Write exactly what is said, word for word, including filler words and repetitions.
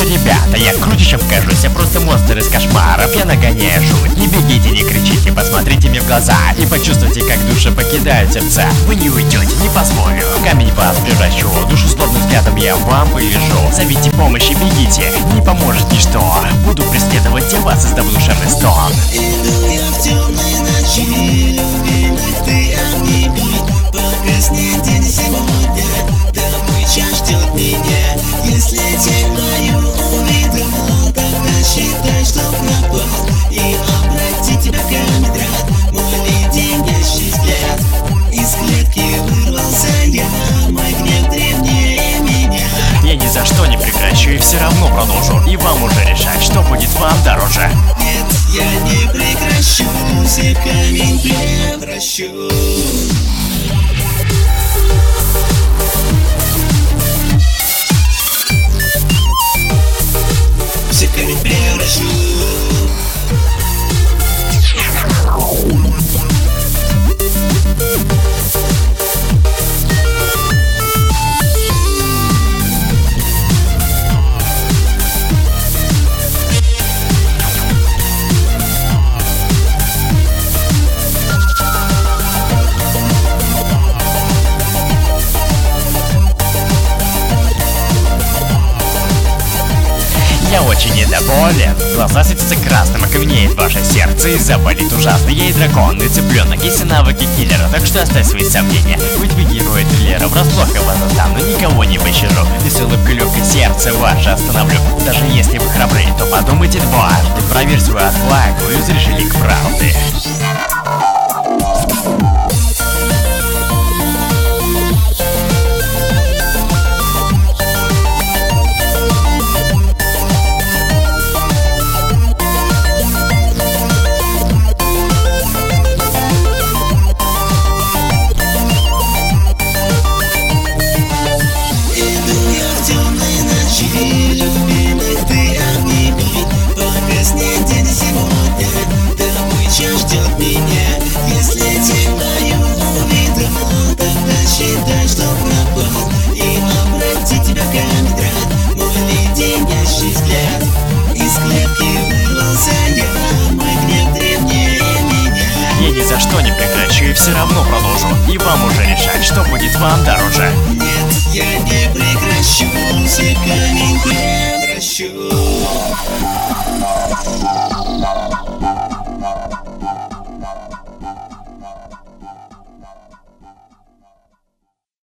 ребята, я круче, чем кажусь. Я просто монстр из кошмаров, я нагоняю жуть. Не бегите, не кричите, посмотрите мне в глаза и почувствуйте, как души покидают сердца. Вы не уйдете, не позволю. Камень в вас превращу, душу злобным взглядом я вам повяжу. Зовите помощь и бегите, не поможет ничто. Буду преследовать я вас, издав душевный стон. Иду я в темной ночи, любимый, ты обними. Погаснет день сегодня, домой час ждет меня. Если тень мою увидел, тогда считай, что пропал. И обрати тебя в камень, мой леденящий взгляд. Из клетки вырвался я, мой гнев древнее меня. Я ни за что не прекращу и все равно продолжу. И вам уже решать, что будет вам дороже. Нет, я не прекращу, все в камень превращу. Все в камень превращу. Я очень недоволен. Глаза светятся красным, окаменеет ваше сердце и заболит ужасно. Я и дракон, и цыпленок, и все навыки киллера. Так что оставь свои сомнения. Ведь вы герои триллера, врасплох я вас застану, никого не пощажу. И с улыбкой легкой сердце ваше остановлю. Даже если вы храбры, то подумайте дважды. Проверь свою отвагу и узришь лик правды. Любимый, ты обними. Погаснет день сегодня, домой час ждет меня. Если тень мою увидел, тогда считай, что пропал. И обрати тебя в камень, мой леденящий взгляд. Из клетки вырвался я, мой гнев древнее меня. Я ни за что не прекращу и все равно продолжу. И вам уже решать, что будет вам дороже. Нет, я не прекращу, все в камень превращу.